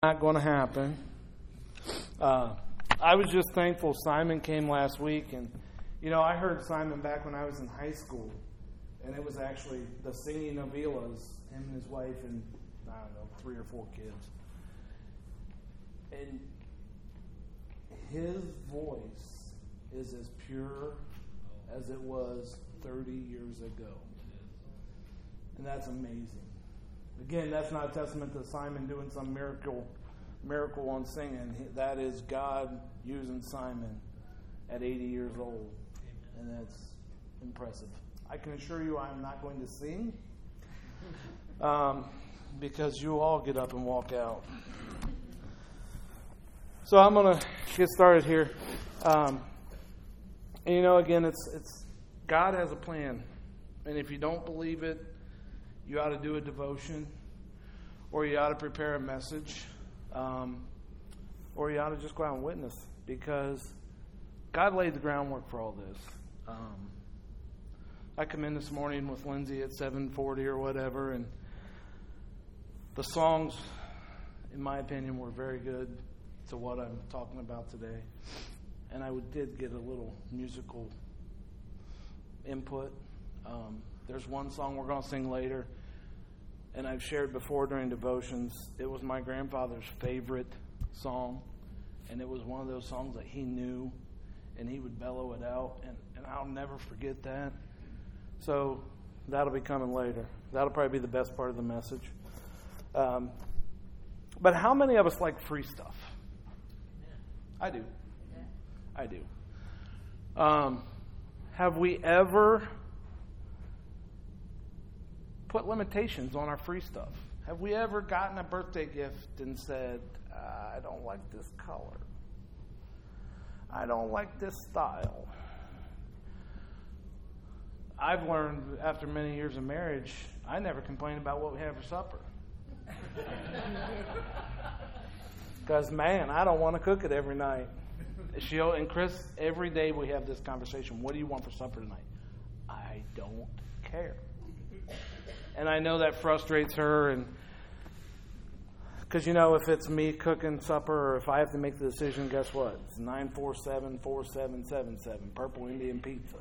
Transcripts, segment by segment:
Not going to happen. I was just thankful Simon came last week, and I heard Simon back when I was in high school, and it was actually the singing of Elas, him and his wife, and 3 or 4 kids. And his voice is as pure as it was 30 years ago, and that's amazing. Again, that's not a testament to Simon doing some miracle on singing. That is God using Simon at 80 years old. And that's impressive. I can assure you I'm not going to sing because you all get up and walk out. So I'm going to get started here. Again, it's God has a plan. And if you don't believe it, you ought to do a devotion, or you ought to prepare a message, or you ought to just go out and witness, because God laid the groundwork for all this. I come in this morning with Lindsay at 7:40 or whatever, and the songs, in my opinion, were very good to what I'm talking about today. And I did get a little musical input. There's one song we're going to sing later, and I've shared before during devotions. It was my grandfather's favorite song, and it was one of those songs that he knew, and he would bellow it out, and I'll never forget that. So that'll be coming later. That'll probably be the best part of the message. But how many of us like free stuff? I do. I do. Have we ever put limitations on our free stuff? Have we ever gotten a birthday gift and said, I don't like this color, I don't like this style? I've learned after many years of marriage, I never complain about what we have for supper. Because, man, I don't want to cook it every night. And Chris, every day we have this conversation. What do you want for supper tonight? I don't care. And I know that frustrates her, and because if it's me cooking supper, or if I have to make the decision, guess what? It's 947-4777, Purple Indian Pizza.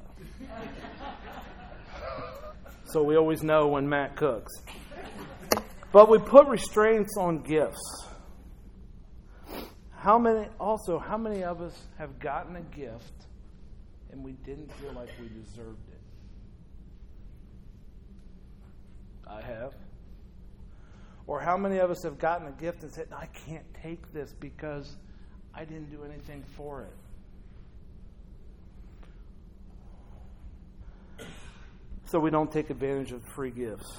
So we always know when Matt cooks. But we put restraints on gifts. How many of us have gotten a gift and we didn't feel like we deserved it? I have. Or how many of us have gotten a gift and said, I can't take this because I didn't do anything for it? So we don't take advantage of free gifts.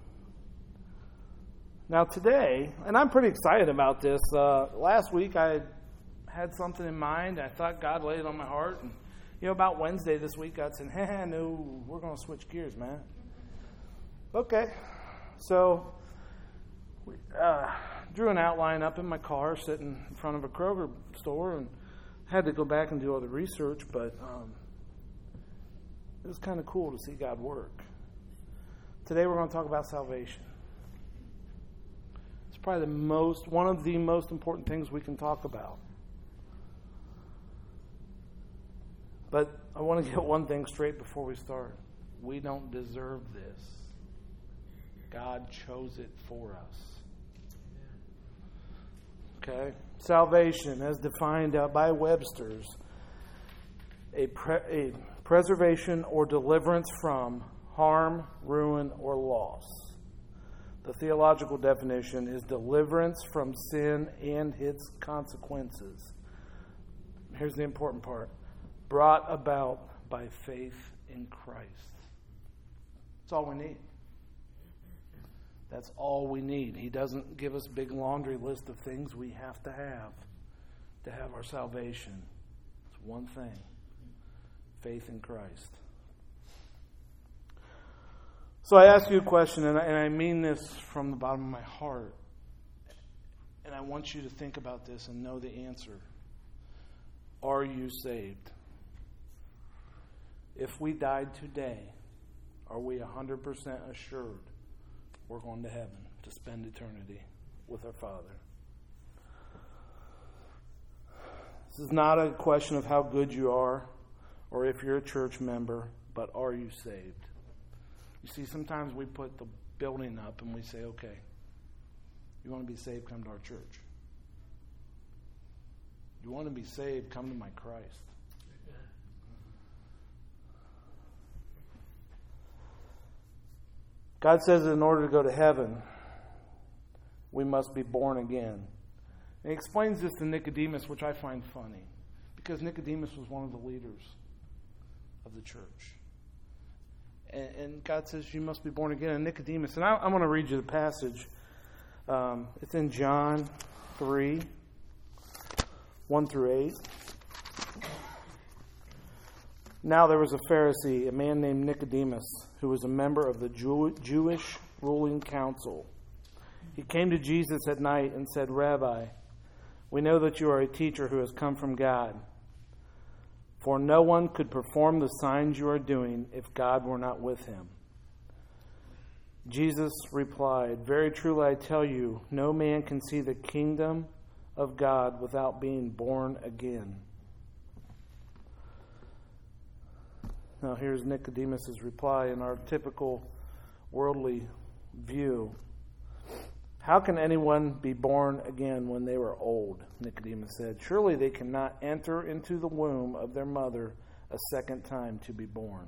Now today, and I'm pretty excited about this, last week I had something in mind. I thought God laid it on my heart. And, about Wednesday this week, God said, no, we're going to switch gears, man. Okay. So we drew an outline up in my car sitting in front of a Kroger store, and had to go back and do all the research, but it was kind of cool to see God work. Today we're going to talk about salvation. It's probably one of the most important things we can talk about. But I want to get one thing straight before we start. We don't deserve this. God chose it for us. Okay? Salvation, as defined by Webster's, a preservation or deliverance from harm, ruin, or loss. The theological definition is deliverance from sin and its consequences. Here's the important part. Brought about by faith in Christ. That's all we need. That's all we need. He doesn't give us a big laundry list of things we have to have our salvation. It's one thing. Faith in Christ. So I ask you a question, and I mean this from the bottom of my heart. And I want you to think about this and know the answer. Are you saved? If we died today, are we 100% assured we're going to heaven to spend eternity with our Father? This is not a question of how good you are or if you're a church member, but are you saved? You see, sometimes we put the building up and we say, okay, you want to be saved, come to our church. You want to be saved, come to my Christ. God says that in order to go to heaven, we must be born again. And he explains this to Nicodemus, which I find funny, because Nicodemus was one of the leaders of the church. And God says you must be born again. And Nicodemus, and I'm going to read you the passage. It's in John 3, 1 through 8. Now there was a Pharisee, a man named Nicodemus, who was a member of the Jewish ruling council. He came to Jesus at night and said, Rabbi, we know that you are a teacher who has come from God. For no one could perform the signs you are doing if God were not with him. Jesus replied, very truly I tell you, no man can see the kingdom of God without being born again. Now here's Nicodemus' reply in our typical worldly view. How can anyone be born again when they were old? Nicodemus said. Surely they cannot enter into the womb of their mother a second time to be born.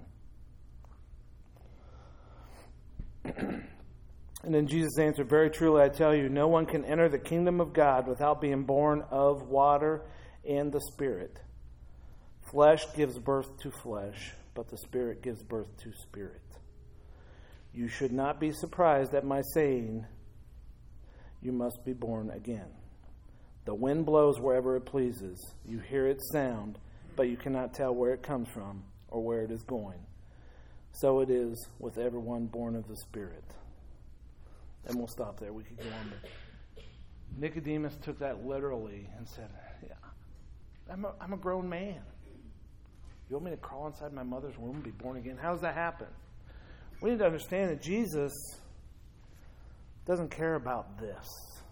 And then Jesus answered, very truly I tell you, no one can enter the kingdom of God without being born of water and the Spirit. Flesh gives birth to flesh, but the Spirit gives birth to spirit. You should not be surprised at my saying, you must be born again. The wind blows wherever it pleases. You hear its sound, but you cannot tell where it comes from or where it is going. So it is with everyone born of the Spirit. And we'll stop there. We could go on. But Nicodemus took that literally and said, yeah, I'm a grown man. You want me to crawl inside my mother's womb and be born again? How does that happen? We need to understand that Jesus doesn't care about this.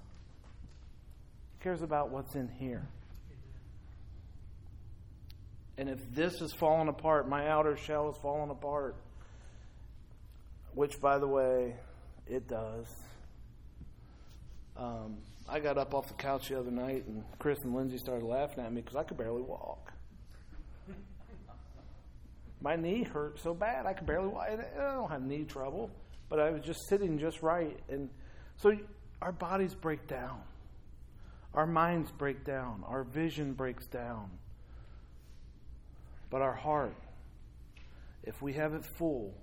He cares about what's in here. And if this is falling apart, my outer shell is falling apart, which, by the way, it does. I got up off the couch the other night, and Chris and Lindsay started laughing at me because I could barely walk. My knee hurt so bad I could barely walk. I don't have knee trouble, but I was just sitting just right. And so our bodies break down. Our minds break down. Our vision breaks down. But our heart, if we have it full,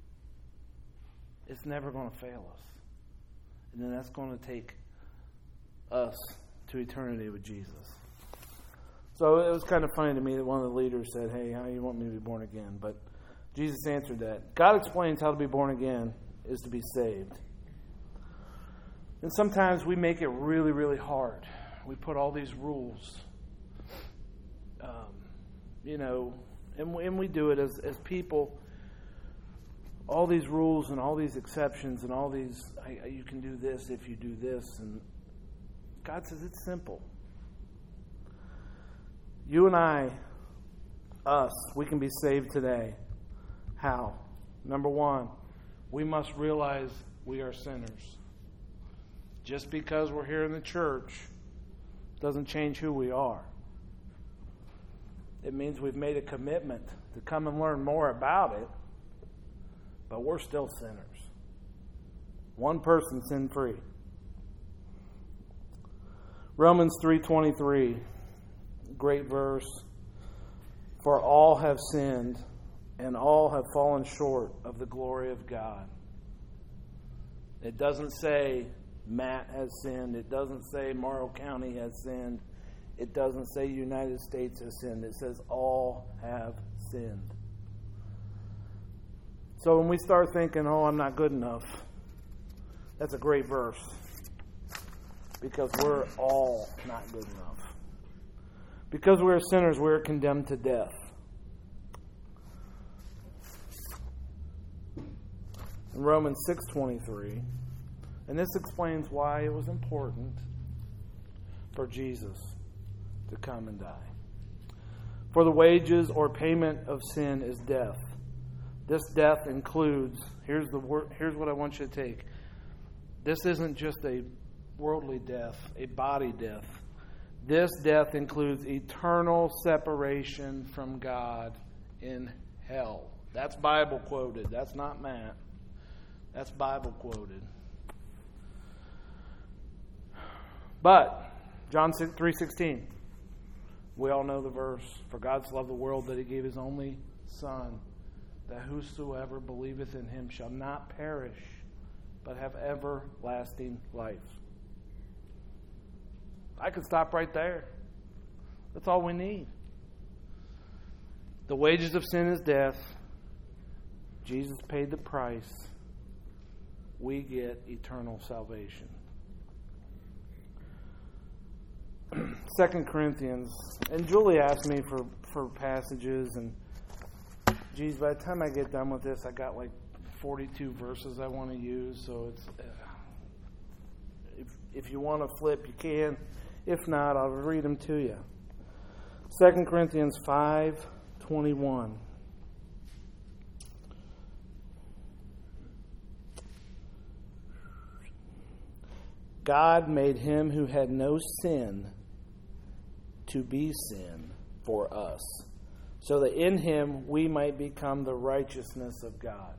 it's never going to fail us. And then that's going to take us to eternity with Jesus. So it was kind of funny to me that one of the leaders said, hey, how do you want me to be born again? But Jesus answered that. God explains how to be born again is to be saved. And sometimes we make it really, really hard. We put all these rules, and we do it as people. All these rules and all these exceptions and all these, you can do this if you do this. And God says it's simple. You and I, we can be saved today. How? Number one, we must realize we are sinners. Just because we're here in the church doesn't change who we are. It means we've made a commitment to come and learn more about it, but we're still sinners. One person sin-free. Romans 3:23. Great verse. For all have sinned and all have fallen short of the glory of God. It doesn't say Matt has sinned. It doesn't say Morrow County has sinned. It doesn't say United States has sinned. It says all have sinned. So when we start thinking, I'm not good enough, that's a great verse. Because we're all not good enough. Because we're sinners, we're condemned to death. In Romans 6:23, and this explains why it was important for Jesus to come and die. For the wages or payment of sin is death. This death includes, here's what I want you to take. This isn't just a worldly death, a body death. This death includes eternal separation from God in hell. That's Bible quoted. That's not Matt. That's Bible quoted. But John 3:16, we all know the verse. For God so loved the world that he gave his only Son, that whosoever believeth in him shall not perish, but have everlasting life. I could stop right there. That's all we need. The wages of sin is death. Jesus paid the price. We get eternal salvation. 2 Corinthians. And Julie asked me for passages. And, geez, by the time I get done with this, I got like 42 verses I want to use. So it's if you want to flip, you can. If not, I'll read them to you. 2 Corinthians 5:21. God made him who had no sin to be sin for us, so that in him we might become the righteousness of God.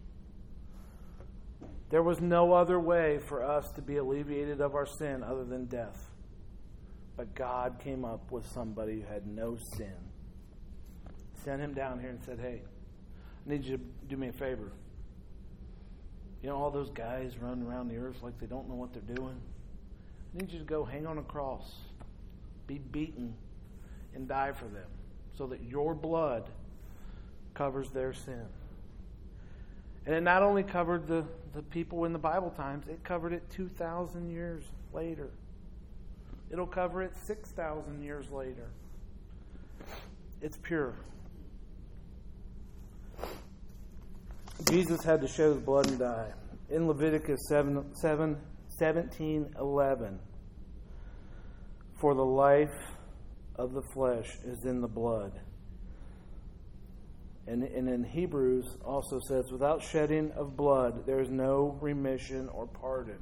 There was no other way for us to be alleviated of our sin other than death. But God came up with somebody who had no sin. Sent him down here and said, hey, I need you to do me a favor. You know all those guys running around the earth like they don't know what they're doing? I need you to go hang on a cross, be beaten, and die for them, so that your blood covers their sin. And it not only covered the people in the Bible times, it covered it 2,000 years later. It'll cover it 6,000 years later. It's pure. Jesus had to shed his blood and die. In Leviticus 17:11, for the life of the flesh is in the blood. And in Hebrews also says, without shedding of blood, there is no remission or pardon.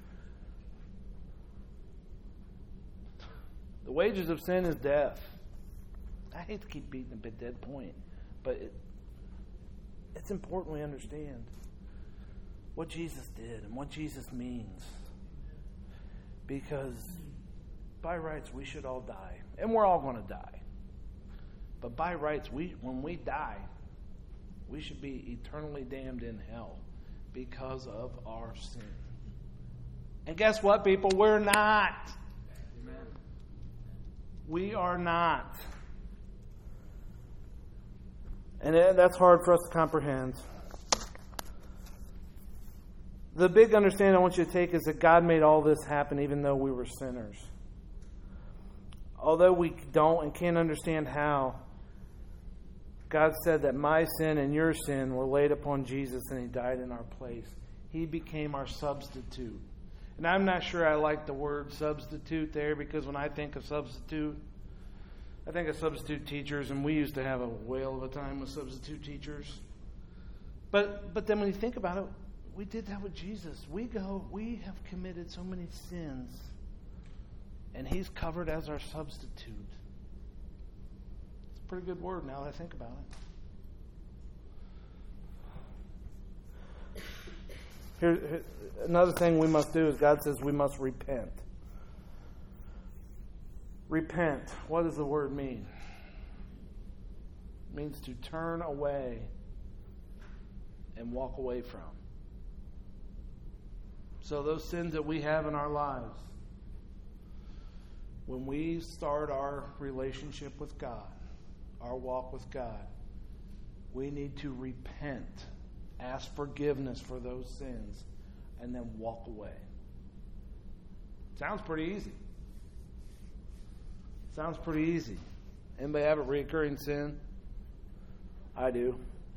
The wages of sin is death. I hate to keep beating a dead point, but it's important we understand what Jesus did and what Jesus means. Because by rights, we should all die. And we're all going to die. But by rights, when we die, we should be eternally damned in hell because of our sin. And guess what, people? We're not. Amen. We are not. And that's hard for us to comprehend. The big understanding I want you to take is that God made all this happen even though we were sinners. Although we don't and can't understand how, God said that my sin and your sin were laid upon Jesus and he died in our place. He became our substitute. And I'm not sure I like the word substitute there, because when I think of substitute, I think of substitute teachers, and we used to have a whale of a time with substitute teachers. But then when you think about it, we did that with Jesus. We have committed so many sins, and he's covered as our substitute. It's a pretty good word now that I think about it. Here, another thing we must do is God says we must repent. Repent. What does the word mean? It means to turn away and walk away from. So those sins that we have in our lives, when we start our relationship with God, our walk with God, we need to repent, ask forgiveness for those sins, and then walk away. Sounds pretty easy. Sounds pretty easy. Anybody have a recurring sin? I do.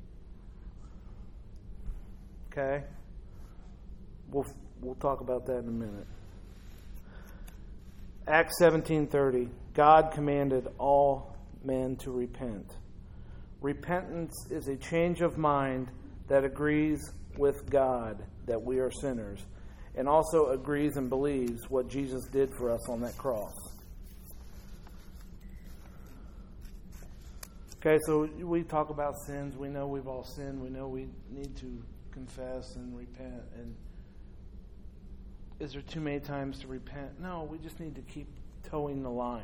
Okay? We'll talk about that in a minute. Acts 17:30. God commanded all men to repent. Repentance is a change of mind that agrees with God that we are sinners, and also agrees and believes what Jesus did for us on that cross. Okay, so we talk about sins. We know we've all sinned. We know we need to confess and repent. And is there too many times to repent? No, we just need to keep towing the line.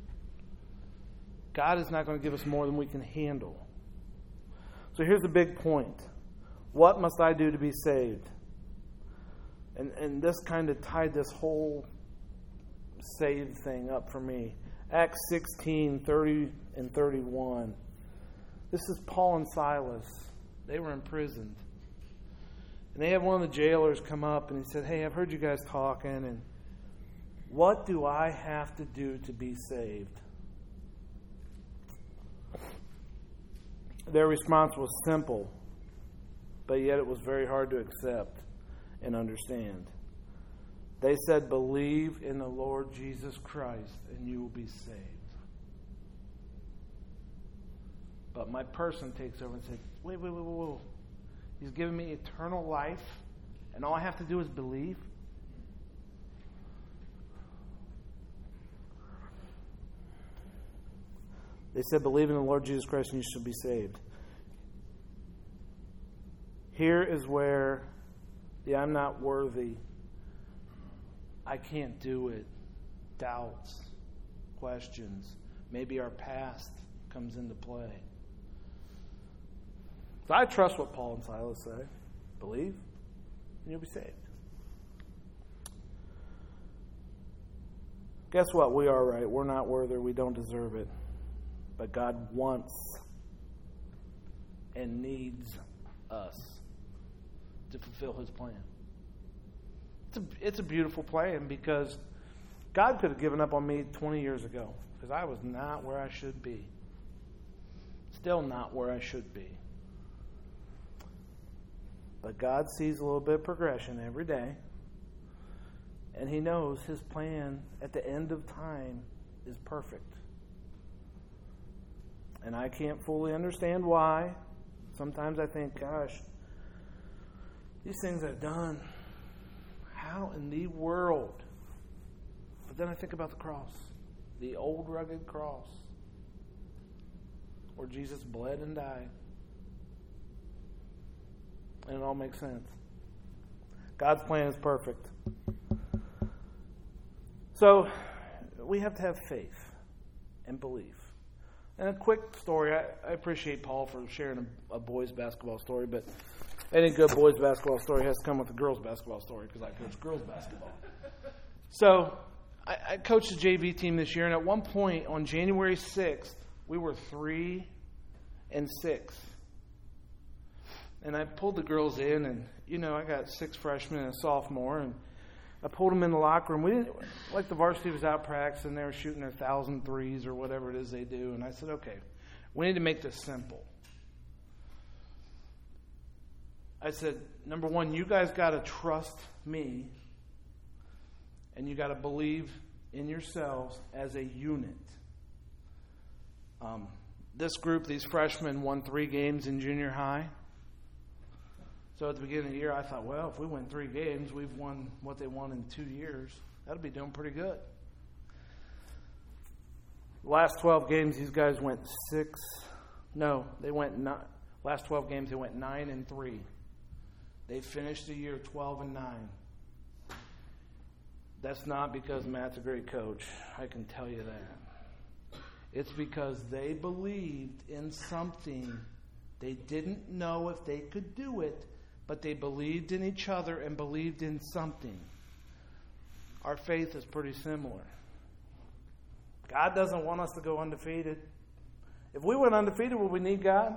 God is not going to give us more than we can handle. So here's the big point. What must I do to be saved? And this kind of tied this whole saved thing up for me. Acts 16, 30 and 31. This is Paul and Silas. They were imprisoned. And they had one of the jailers come up and he said, "Hey, I've heard you guys talking, and what do I have to do to be saved?" Their response was simple, but yet it was very hard to accept and understand. They said, "Believe in the Lord Jesus Christ and you will be saved." But my person takes over and says, wait. He's given me eternal life and all I have to do is believe? They said, "Believe in the Lord Jesus Christ and you shall be saved." Here is where the "I'm not worthy," "I can't do it," doubts, questions, maybe our past comes into play. So I trust what Paul and Silas say. Believe and you'll be saved. Guess what? We are right. We're not worthy. We don't deserve it. But God wants and needs us to fulfill His plan. It's a beautiful plan because God could have given up on me 20 years ago because I was not where I should be. Still not where I should be. But God sees a little bit of progression every day. And He knows His plan at the end of time is perfect. And I can't fully understand why. Sometimes I think, gosh, these things I've done, how in the world? But then I think about the cross, the old rugged cross, where Jesus bled and died. And it all makes sense. God's plan is perfect. So we have to have faith and belief. And a quick story. I appreciate Paul for sharing a boys' basketball story, but any good boys' basketball story has to come with a girls' basketball story because I coach girls' basketball. So I coached the JV team this year, and at one point on January 6th, we were 3-6. And I pulled the girls in, and, I got 6 freshmen and a sophomore, and I pulled them in the locker room. We didn't, like the varsity was out practicing, they were shooting their 1,000 threes or whatever it is they do. And I said, okay, we need to make this simple. I said, number one, you guys got to trust me, and you got to believe in yourselves as a unit. This group, these freshmen, won 3 games in junior high. So at the beginning of the year, I thought, well, if we win 3 games, we've won what they won in 2 years. That'll be doing pretty good. The last 12 games, these guys went last 12 games, they went 9-3. They finished the year 12-9. That's not because Matt's a great coach. I can tell you that. It's because they believed in something. They didn't know if they could do it, but they believed in each other and believed in something. Our faith is pretty similar. God doesn't want us to go undefeated. If we went undefeated, would we need God?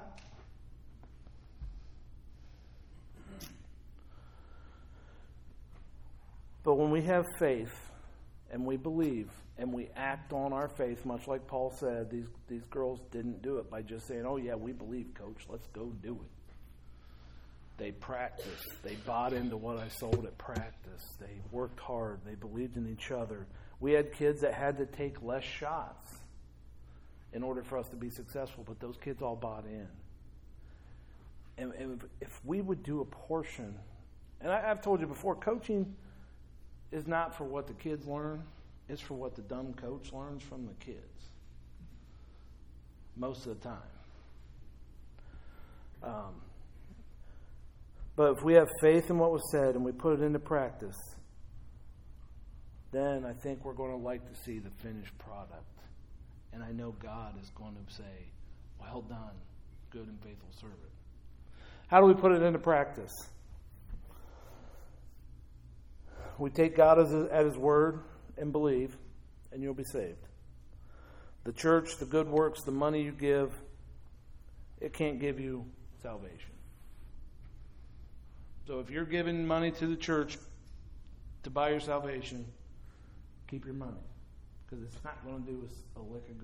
But when we have faith and we believe and we act on our faith, much like Paul said, these girls didn't do it by just saying, "Oh yeah, we believe, coach, let's go do it." They practiced. They bought into what I sold at practice. They worked hard. They believed in each other. We had kids that had to take less shots in order for us to be successful, but those kids all bought in. And if we would do a portion, and I've told you before, coaching is not for what the kids learn, it's for what the dumb coach learns from the kids. Most of the time. But if we have faith in what was said and we put it into practice, then I think we're going to like to see the finished product. And I know God is going to say, well done, good and faithful servant. How do we put it into practice? We take God at His word and believe, and you'll be saved. The church, the good works, the money you give, it can't give you salvation. So if you're giving money to the church to buy your salvation, keep your money, because it's not going to do us a lick of good.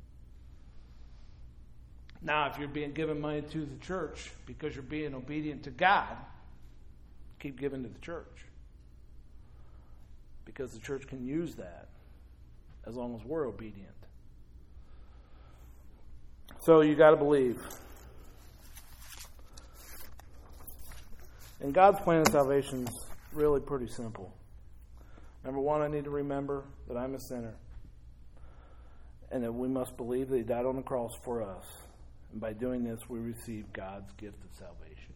Now, if you're being given money to the church because you're being obedient to God, keep giving to the church, because the church can use that as long as we're obedient. So you got to believe. And God's plan of salvation is really pretty simple. Number one, I need to remember that I'm a sinner, and that we must believe that He died on the cross for us. And by doing this, we receive God's gift of salvation.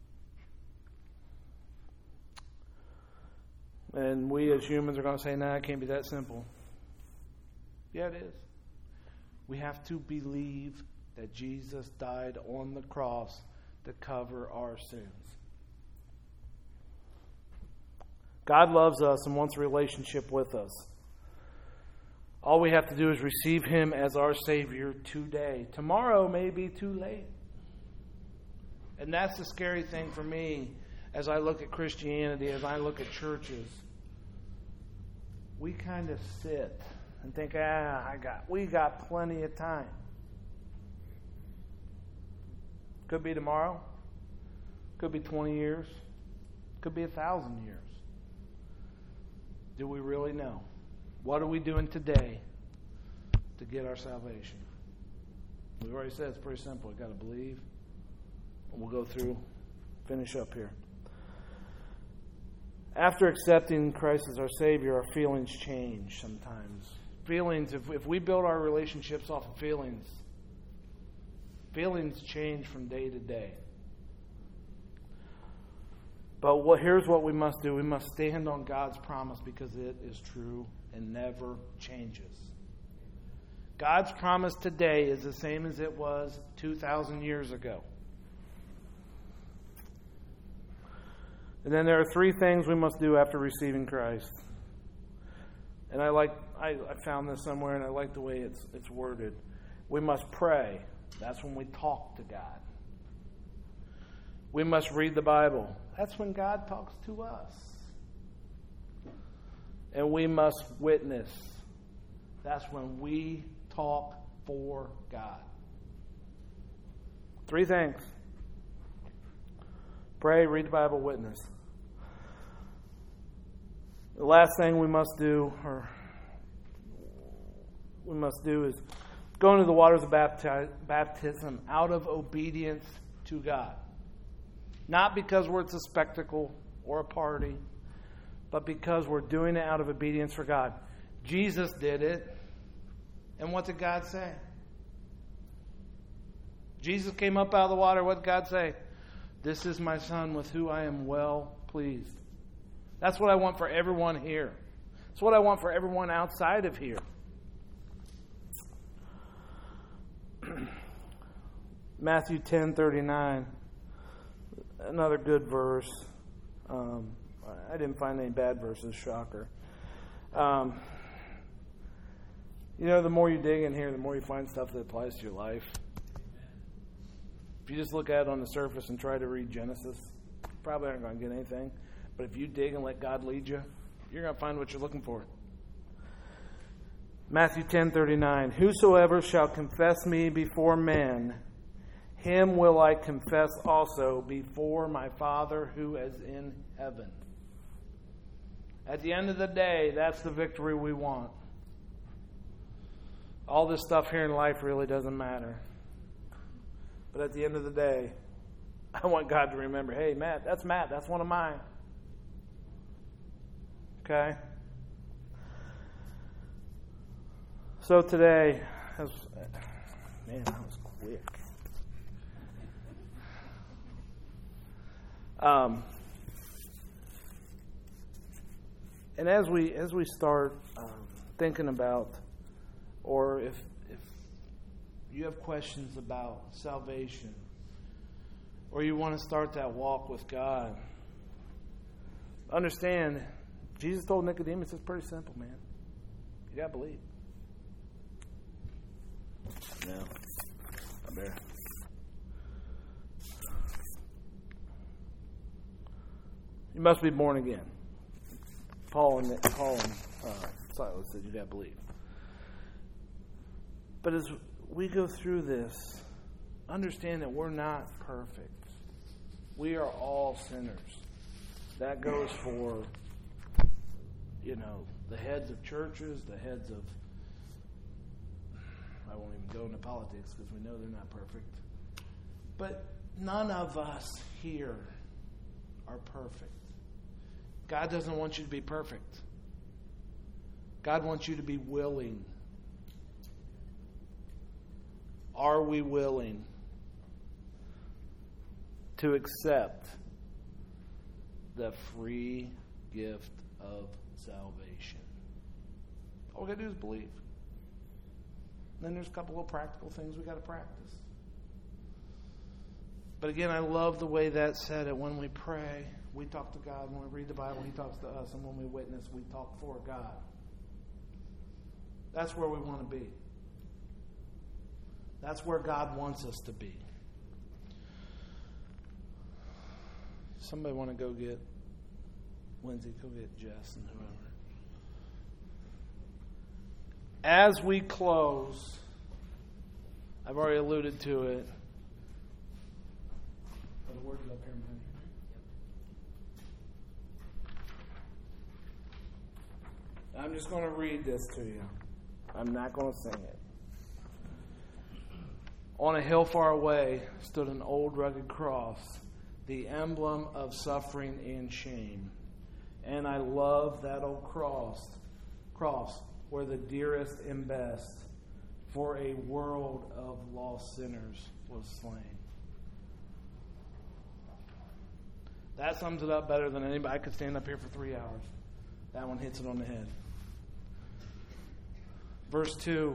And we as humans are going to say, nah, it can't be that simple. Yeah, it is. We have to believe that Jesus died on the cross to cover our sins. God loves us and wants a relationship with us. All we have to do is receive Him as our Savior today. Tomorrow may be too late. And that's the scary thing for me as I look at Christianity, as I look at churches. We kind of sit and think, we got plenty of time. Could be tomorrow. Could be 20 years. Could be 1,000 years. Do we really know? What are we doing today to get our salvation? We've already said it's pretty simple. We've got to believe. And we'll go through, finish up here. After accepting Christ as our Savior, our feelings change sometimes. Feelings, if we build our relationships off of feelings change from day to day. But here's what we must do. We must stand on God's promise because it is true and never changes. God's promise today is the same as it was 2,000 years ago. And then there are 3 things we must do after receiving Christ. And I found this somewhere, and I like the way it's worded. We must pray. That's when we talk to God. We must read the Bible. That's when God talks to us. And we must witness. That's when we talk for God. 3 things. Pray, read the Bible, witness. The last thing we must do is go into the waters of baptism out of obedience to God. Not because it's a spectacle or a party, but because we're doing it out of obedience for God. Jesus did it. And what did God say? Jesus came up out of the water. What did God say? This is my Son with whom I am well pleased. That's what I want for everyone here. That's what I want for everyone outside of here. Matthew 10:39. Another good verse. I didn't find any bad verses, shocker. The more you dig in here, the more you find stuff that applies to your life. If you just look at it on the surface and try to read Genesis, you probably aren't going to get anything. But if you dig and let God lead you, you're going to find what you're looking for. Matthew 10:39. Whosoever shall confess me before men, him will I confess also before my Father who is in heaven. At the end of the day, that's the victory we want. all this stuff here in life really doesn't matter. But at the end of the day, I want God to remember, hey, Matt. That's one of mine. Okay? So today, man, that was quick. And as we start thinking about, or if you have questions about salvation, or you want to start that walk with God, understand, Jesus told Nicodemus, it's pretty simple, man. You got to believe. No, I'm there. You must be born again. Paul and Silas said you got to believe. But as we go through this, understand that we're not perfect. We are all sinners. That goes for, the heads of churches, the heads of, I won't even go into politics because we know they're not perfect. But none of us here are perfect. God doesn't want you to be perfect. God wants you to be willing. Are we willing to accept the free gift of salvation? All we got to do is believe. Then there's a couple of practical things we got to practice. But again, I love the way that said it. When we pray, we talk to God. When we read the Bible, He talks to us. And when we witness, we talk for God. That's where we want to be. That's where God wants us to be. Somebody want to go get Lindsay, go get Jess and whoever. As we close, I've already alluded to it. Are the words up here, man? I'm just going to read this to you. I'm not going to sing it. On a hill far away stood an old rugged cross, the emblem of suffering and shame. And I love that old cross where the dearest and best for a world of lost sinners was slain. That sums it up better than anybody. I could stand up here for 3 hours. That one hits it on the head. Verse 2.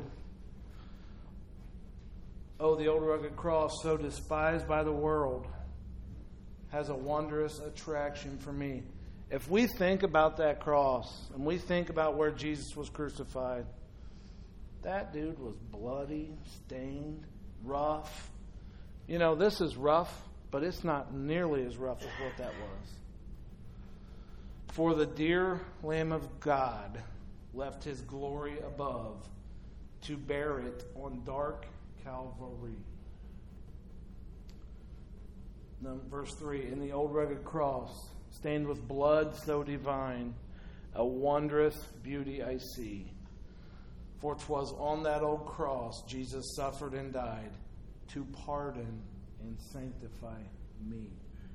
Oh, the old rugged cross, so despised by the world, has a wondrous attraction for me. If we think about that cross, and we think about where Jesus was crucified, that dude was bloody, stained, rough. This is rough, but it's not nearly as rough as what that was. For the dear Lamb of God left His glory above to bear it on dark Calvary. Then verse 3, in the old rugged cross, stained with blood so divine, a wondrous beauty I see. For 'twas on that old cross Jesus suffered and died to pardon and sanctify me.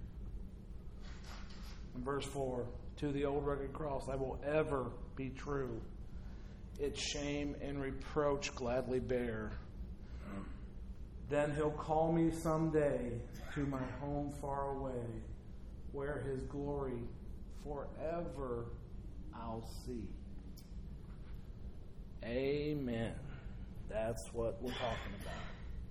In verse 4, to the old rugged cross I will ever be true. Its shame and reproach gladly bear. Then He'll call me someday to my home far away, where His glory forever I'll see. Amen. That's what we're talking about.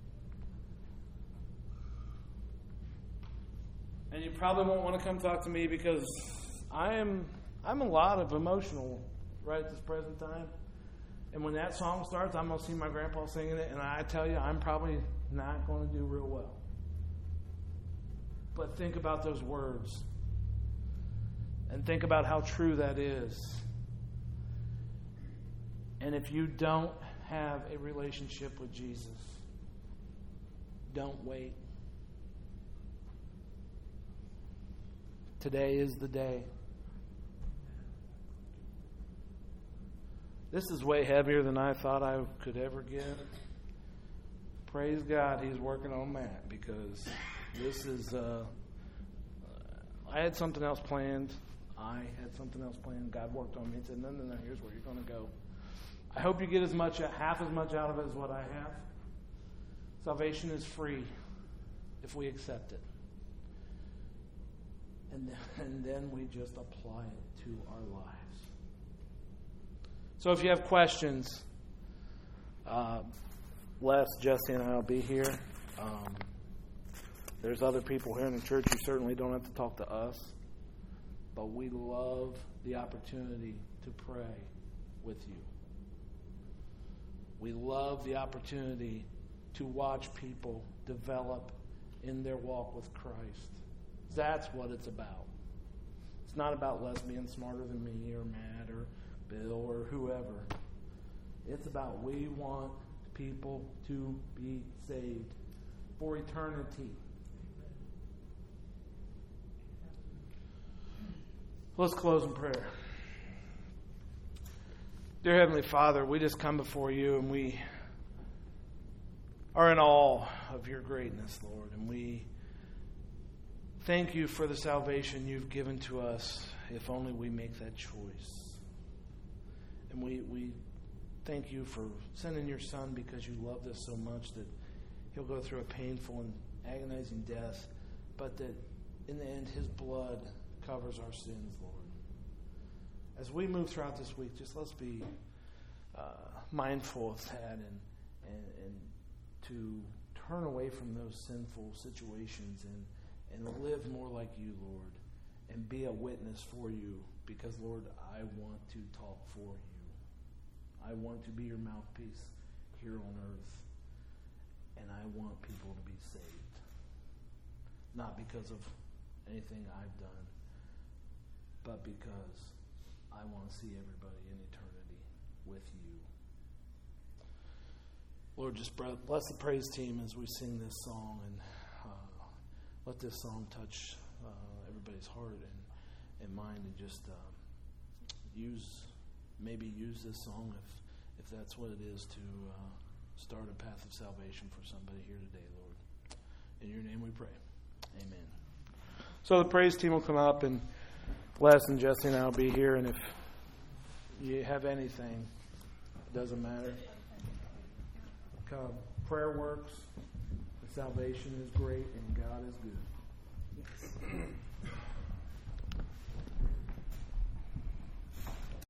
And you probably won't want to come talk to me because I'm a lot of emotional right at this present time. And when that song starts, I'm going to see my grandpa singing it, and I tell you, I'm probably not going to do real well. But think about those words. And think about how true that is. And if you don't have a relationship with Jesus, don't wait. Today is the day. This is way heavier than I thought I could ever get. Praise God, He's working on that, because this is, I had something else planned. God worked on me and said, no, here's where you're going to go. I hope you get half as much out of it as what I have. Salvation is free if we accept it. And then we just apply it to our lives. So if you have questions, Les, Jesse, and I will be here. There's other people here in the church. You certainly don't have to talk to us. But we love the opportunity to pray with you. We love the opportunity to watch people develop in their walk with Christ. That's what it's about. It's not about Les being smarter than me or Matt or Bill or whoever. It's about we want people to be saved for eternity. Let's close in prayer. Dear Heavenly Father, we just come before you and we are in awe of your greatness, Lord. And we thank you for the salvation you've given to us, if only we make that choice. And we thank you for sending your Son because you loved us so much that he'll go through a painful and agonizing death, but that in the end his blood covers our sins, Lord. As we move throughout this week, just let's be mindful of that and to turn away from those sinful situations and live more like you, Lord, and be a witness for you, because, Lord, I want to talk for you. I want to be your mouthpiece here on earth, and I want people to be saved. Not because of anything I've done, but because I want to see everybody in eternity with you. Lord, just bless the praise team as we sing this song, and let this song touch everybody's heart and mind, and just use this song if that's what it is to start a path of salvation for somebody here today, Lord. In your name we pray. Amen. So the praise team will come up, and Les and Jesse and I will be here, and if you have anything, it doesn't matter. Prayer works, salvation is great, and God is good. Yes.